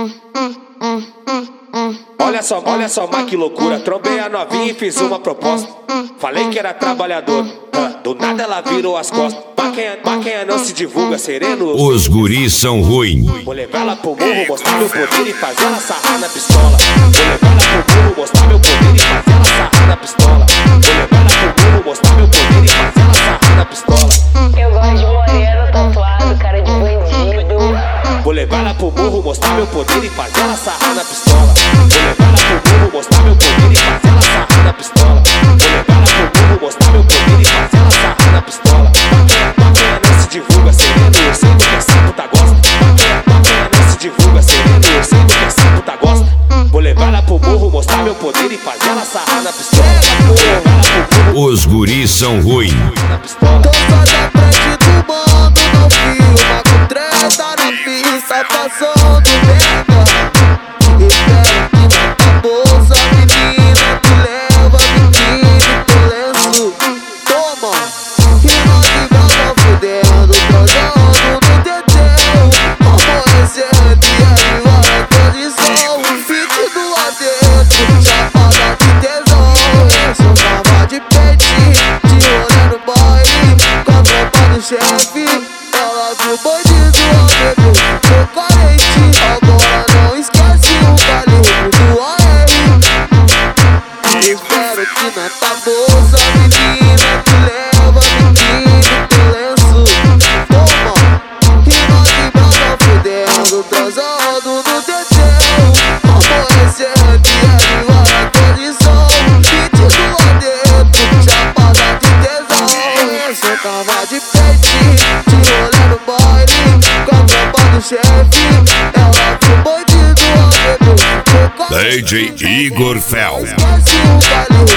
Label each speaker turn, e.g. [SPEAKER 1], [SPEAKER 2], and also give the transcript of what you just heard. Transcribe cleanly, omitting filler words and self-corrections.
[SPEAKER 1] Olha só, mas que loucura. Trombei a novinha e fiz uma proposta. Falei que era trabalhador, do nada ela virou as costas. Maquinha não se divulga, sereno.
[SPEAKER 2] Os guris são ruins.
[SPEAKER 1] Vou levar ela pro morro, mostrar meu poder e fazer ela sarrar na pistola. Vou levar ela pro morro, mostrar meu poder e fazer ela sarrar na pistola. Vou levar ela pro morro, mostrar meu poder e fazer ela sarrar na pistola.
[SPEAKER 3] Eu gosto de moreno, tatuado, cara de bandido.
[SPEAKER 1] Vou levar ela pro morro, mostrar meu poder e fazer ela sarrar na pistola. Vou levar ela pro morro, mostrar meu poder e fazer ela sarrar na pistola. Vou levar ela pro morro, mostrar meu poder e fazer ela sarrar na pistola. Maquinha não se divulga, sereno, eu sei do que essa puta gosta. Maquinha não se divulga, sereno, eu sei do que essa puta gosta. Vou levar ela pro morro, mostrar meu poder e fazer ela sarrar na pistola. Vou levar ela pro morro.
[SPEAKER 2] Os guris são ruins.
[SPEAKER 4] Tô só da frente do mando, não filma com treta na pista, passando merda. Espero que na tua bolsa, menina, tu leva biquíni pro lenço. Toma, e nós igual tá fudendo, transando no teteu. Amanhecer dia igual a condição, pedido lá dentro, chapada de tesão. Eu sou tava de peitinho, de rolê no baile, com a tropa do chefe. Ela viu o bandido ao bebê, foi carente. Agora não esquece o calibre do AR. Espero que na tua bolsa, menina, tu leva biquíni pro lenço. Toma, e nós igual tá fudendo, transando no teteu. Amanhecer dia igual a condição, pedido lá dentro, chapada de tesão. Você tava de peitinho, de rolê no baile, com a tropa do chefe. Ela viu o bandido ao bebê, foi carente.
[SPEAKER 2] DJ Igor Fel.
[SPEAKER 4] Esquece o calibre